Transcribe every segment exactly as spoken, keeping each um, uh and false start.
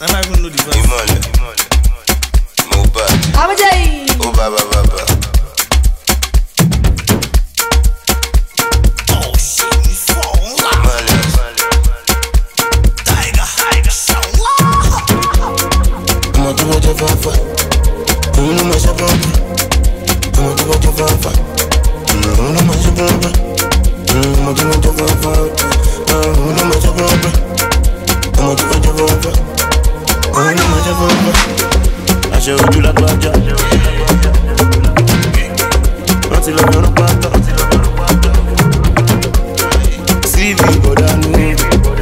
I might even know the voice. Imole, Mohbad. Abajay. Oh baba baba. Oh shit, we fall. Imole. Tiger, tiger, so I'm a do what you want for. You know my shop. I'm a do what you want for. You know my shop. I'm a do what you want for. You know my shop. I'm a do what you want for. You know my shop. I show you like Baja. Until I'm not a pata. C V, but I know.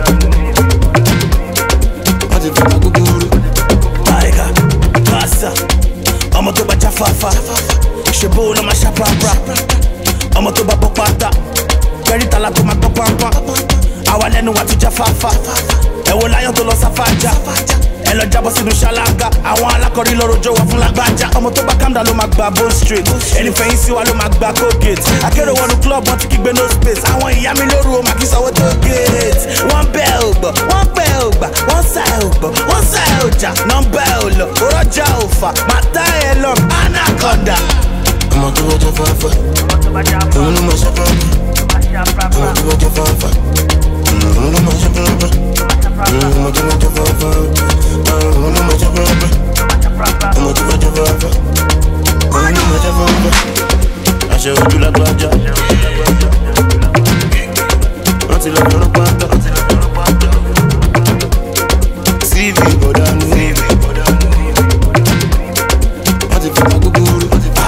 Until I'm not a guru. Tiger, Kasa. I'm a toba jafafa. Shebo na ma shapapra. I'm a toba bopata. Very talent ma popampa. Awalenu wa tu jafafa. Ewo lion to lo safaja. Elo jabo sinu shalaga. Àwọn alakori loro jo wa fún lagbaja. Ọmọ tó bá calm down ló máa gba bone straight. Ẹni fẹ̀yìn sí wa ló máa gba Colgate. Akérò wọnú club wọn ti kígbe no space. Àwọn ìyá mi lóru o máa kí sanwó tó gate. Wọ́n bẹ́ ò gbọ́, wọ́n pẹ́ ò gbà, wọ́n sá ò gbọ́, wọ́n sá ò jà. Nọ́mbà ò lọ, òrọ́jà ò fà. Màtá ẹ̀ lọ, anaconda. I'm a do what you want for. You know my shop. I'm a do what you want for. You know my shop. I'm a do what you want for. You know my shop. I'm a do what you want for. You know my shop. I show you like Baja. Until I'm not a pata. C V, but I know. Until I'm not a guru.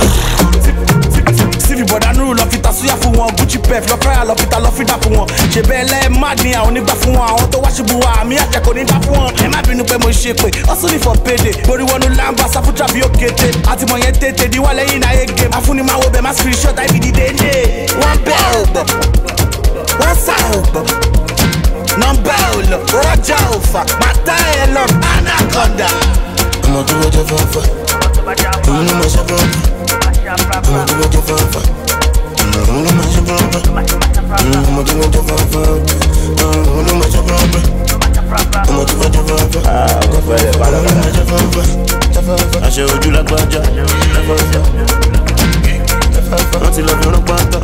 C V bọ̀dá nuru lọ fi tasuya fún wọn Gucci pef lọ fẹ́ra lọ fi ta lọ fi dá fún wọn ṣe bẹ́ẹ̀ lẹ́ẹ̀ má ní àwọn onígbà fún wọn àwọn tó wá ṣubú wa àmì àjẹkò ní dá fún wọn ẹ má bínú pé mo ṣe pé ọsùn ní for payday borí wọnú lamba sáfútra bí ó kété àtìmọ̀ yẹn tètè di wálé yìí náà yé game afúnimáwo bẹ́ẹ̀ má screenshot àìbí dídé ní. wọ́n bẹ́ ò gbọ́ wọ́n sá ò gbọ́ nọ́mbà ò lọ rọ́jà ò fà màtá ẹ̀ lọ anaconda. I'm a do what you want for. You know my shop. I'm a do what you want for. You know my shop. I'm a do what you want for. You know my shop. I'm a do what you want for. Ah, I show you like Baja. Until I'm not a pata.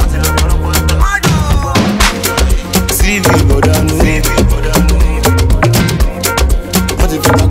C V, but I know. Until I'm